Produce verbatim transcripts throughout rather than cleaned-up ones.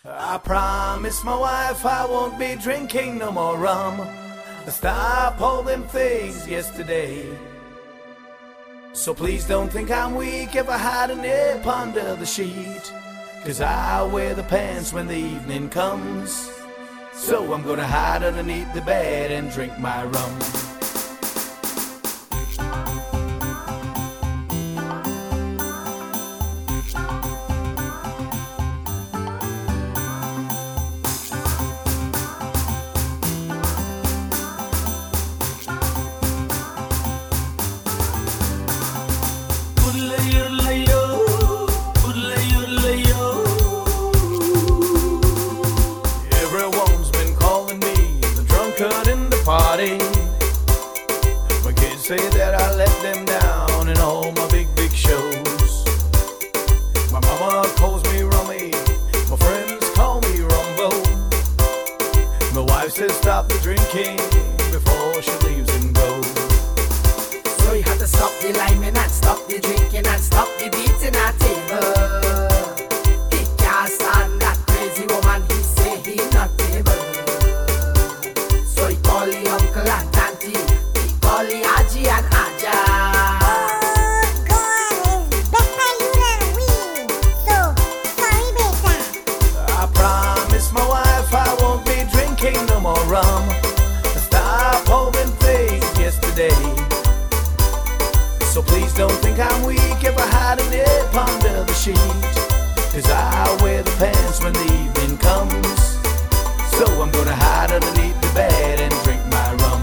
I promise my wife I won't be drinking no more rum. I stopped all them things yesterday. So please don't think I'm weak if I hide a nip under the sheet, 'cause I wear the pants when the evening comes. So I'm gonna hide underneath the bed and drink my rum. Everyone's been calling me the drunkard in the party. My kids say that I let them down in all my big, big shows. My mama calls me Rummy, my friends call me Rumbo. My wife says stop the drinking before she leaves and goes. So you have to stop the liming and stop the drinking and stop the beating at table. He can't stand that crazy woman, he say he not able. So he call the uncle and auntie, he call the Aji and Aja. I promise my wife I won't be drinking no more rum. I stopped holding things yesterday. So please don't think I'm weak if I hide a nip under the sheet, 'cause I wear the pants when the evening comes. So I'm gonna hide underneath the bed and drink my rum.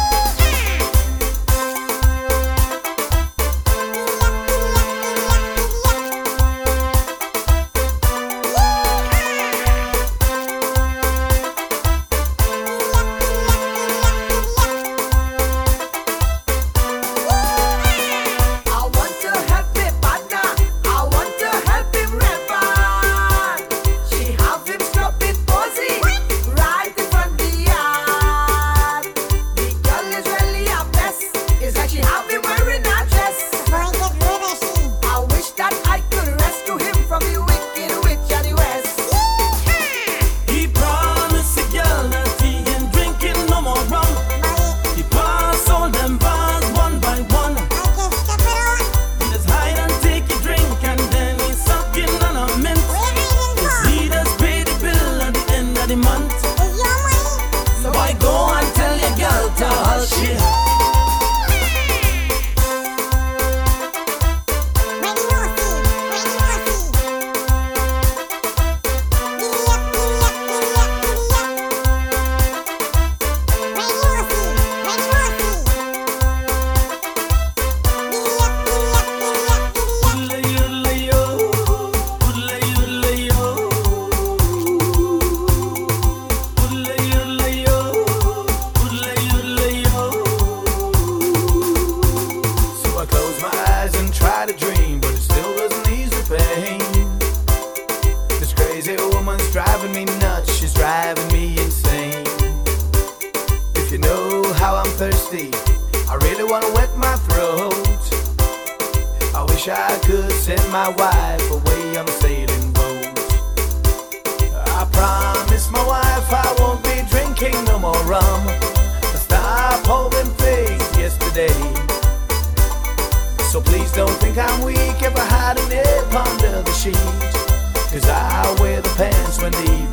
So I go and tell your girl to hush it. To dream, but it still doesn't ease the pain. This crazy woman's driving me nuts, she's driving me insane. If you know how I'm thirsty, I really wanna wet my throat. I wish I could send my wife away on a sailing boat. I promise my wife I won't be drinking no more rum. I stopped holding things yesterday. So please don't think I'm weak if I hide a nip under the sheet, 'cause I wear the pants when the